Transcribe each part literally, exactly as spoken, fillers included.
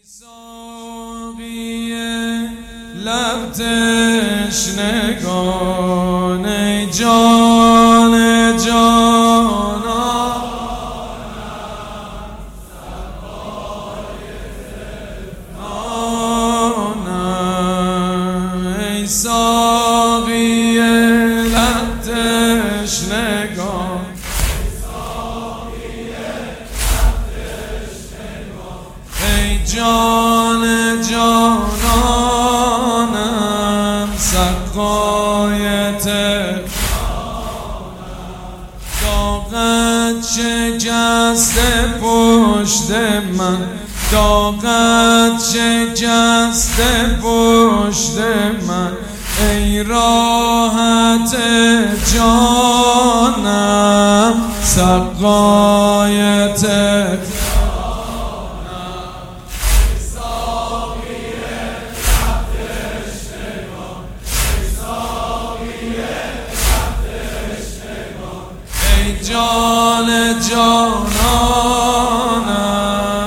ساقی لب تشنگان ای جان جانان ای ساقی لب تشنگان ای جان جانانم سقای داغت شکسته پشت من داغت شکسته پشت من ای راحت جانم سقای جان جانانم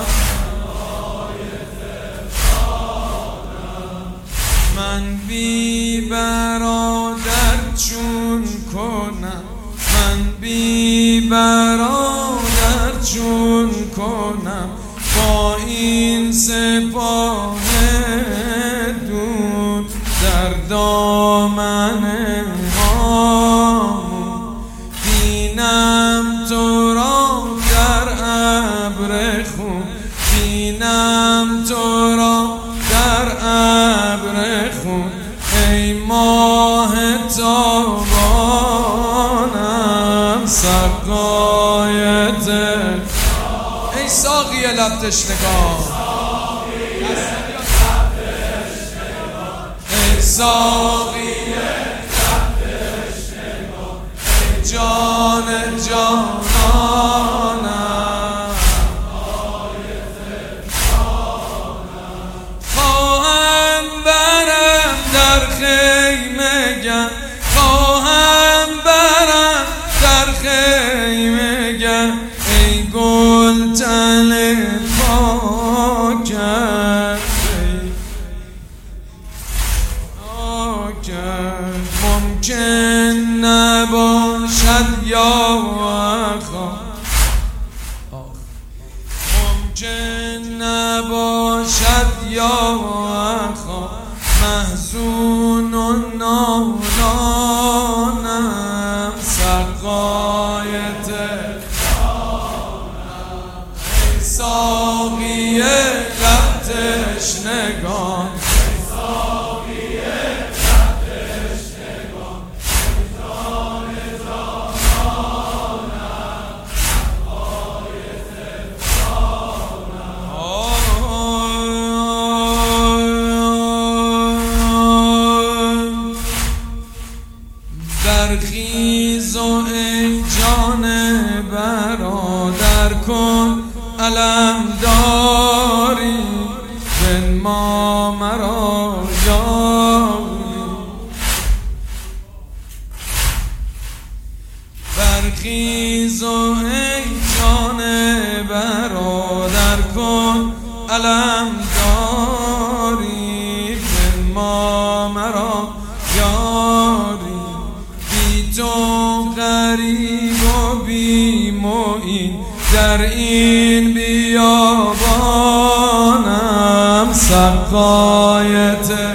من بی برادر چون کنم من بی برادر چون کنم با این سپاه دود در دامن بینم تو را در ابر خون بینم تو را در ابر خون ای ماه تابانم سقای دل ای ساقی لب تشنگان ای ساقی جان جانانم خواهم برم در خیمه گه خواهم برم در خیمه گه ای گل تن پاکت ممکن نباشد یا خوا ممکن نباشد یا خوا محزون و نالانم سقای دل ای ساقی لب تشنگان برخیز و ای جان برادر کن علم داری بنما مرا یاری برخیز و ای جان برادر کن علم داری بنما مرا یاری تو غریب و بی معین در این بیابانم سقای